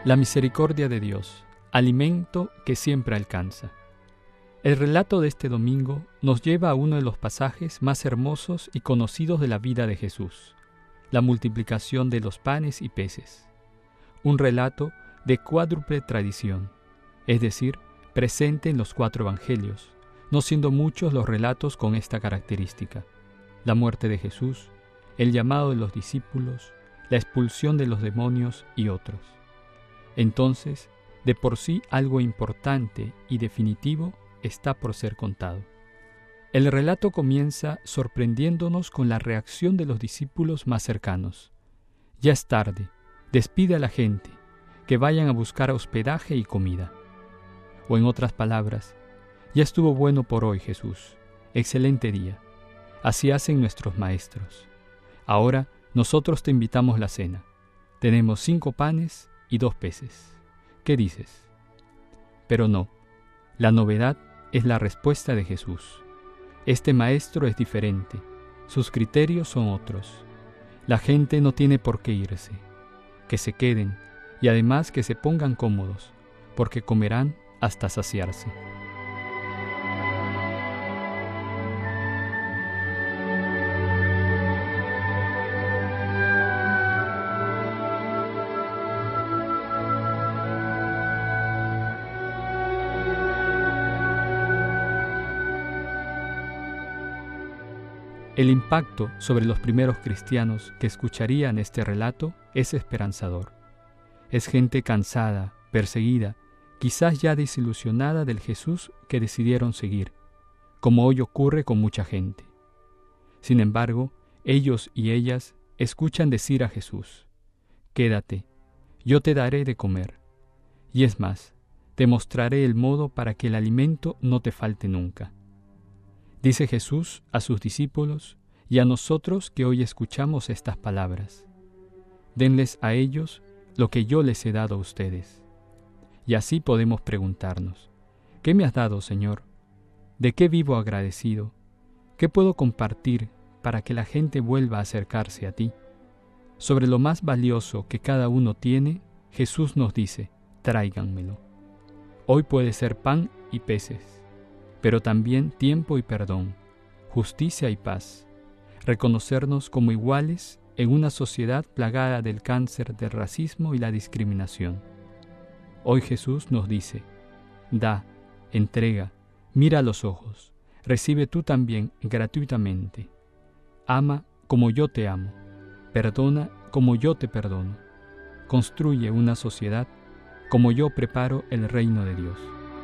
La misericordia de Dios, alimento que siempre alcanza. El relato de este domingo nos lleva a uno de los pasajes más hermosos y conocidos de la vida de Jesús, la multiplicación de los panes y peces. Un relato de cuádruple tradición, es decir, presente en los 4 evangelios, no siendo muchos los relatos con esta característica: la muerte de Jesús, el llamado de los discípulos, la expulsión de los demonios y otros. Entonces, de por sí algo importante y definitivo está por ser contado. El relato comienza sorprendiéndonos con la reacción de los discípulos más cercanos. Ya es tarde, despide a la gente, que vayan a buscar hospedaje y comida. O en otras palabras, ya estuvo bueno por hoy, Jesús, excelente día. Así hacen nuestros maestros. Ahora nosotros te invitamos a la cena. Tenemos 5 panes y 2 peces. ¿Qué dices? Pero no, la novedad es la respuesta de Jesús. Este maestro es diferente, sus criterios son otros. La gente no tiene por qué irse, que se queden y además que se pongan cómodos, porque comerán hasta saciarse. El impacto sobre los primeros cristianos que escucharían este relato es esperanzador. Es gente cansada, perseguida, quizás ya desilusionada del Jesús que decidieron seguir, como hoy ocurre con mucha gente. Sin embargo, ellos y ellas escuchan decir a Jesús: «Quédate, yo te daré de comer. Y es más, te mostraré el modo para que el alimento no te falte nunca». Dice Jesús a sus discípulos y a nosotros que hoy escuchamos estas palabras: «Denles a ellos lo que yo les he dado a ustedes». Y así podemos preguntarnos: ¿qué me has dado, Señor? ¿De qué vivo agradecido? ¿Qué puedo compartir para que la gente vuelva a acercarse a ti? Sobre lo más valioso que cada uno tiene, Jesús nos dice: tráiganmelo. Hoy puede ser pan y peces, pero también tiempo y perdón, justicia y paz, reconocernos como iguales en una sociedad plagada del cáncer del racismo y la discriminación. Hoy Jesús nos dice: da, entrega, mira a los ojos, recibe tú también gratuitamente. Ama como yo te amo, perdona como yo te perdono, construye una sociedad como yo preparo el reino de Dios.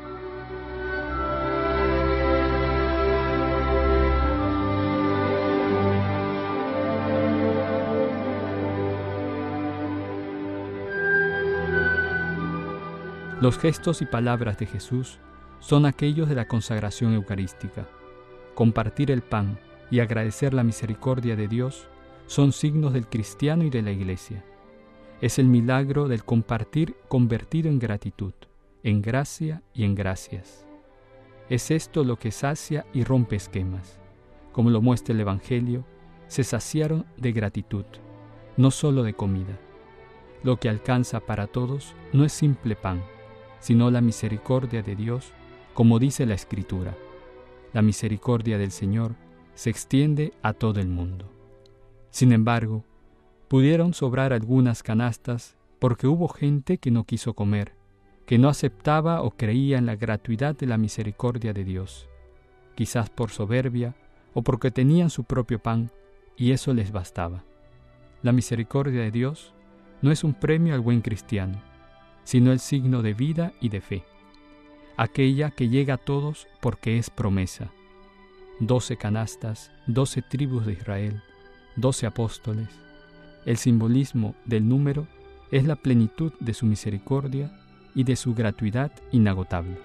Los gestos y palabras de Jesús son aquellos de la consagración eucarística. Compartir el pan y agradecer la misericordia de Dios son signos del cristiano y de la Iglesia. Es el milagro del compartir convertido en gratitud, en gracia y en gracias. Es esto lo que sacia y rompe esquemas. Como lo muestra el Evangelio, se saciaron de gratitud, no solo de comida. Lo que alcanza para todos no es simple pan, sino la misericordia de Dios, como dice la Escritura. La misericordia del Señor se extiende a todo el mundo. Sin embargo, pudieron sobrar algunas canastas porque hubo gente que no quiso comer, que no aceptaba o creía en la gratuidad de la misericordia de Dios, quizás por soberbia o porque tenían su propio pan y eso les bastaba. La misericordia de Dios no es un premio al buen cristiano, sino el signo de vida y de fe, aquella que llega a todos porque es promesa. 12 canastas, 12 tribus de Israel, 12 apóstoles. El simbolismo del número es la plenitud de su misericordia y de su gratuidad inagotables.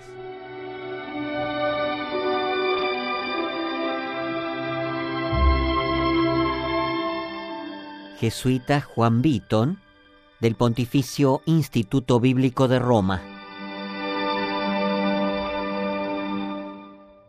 Jesuita Juan Beaton, del Pontificio Instituto Bíblico de Roma.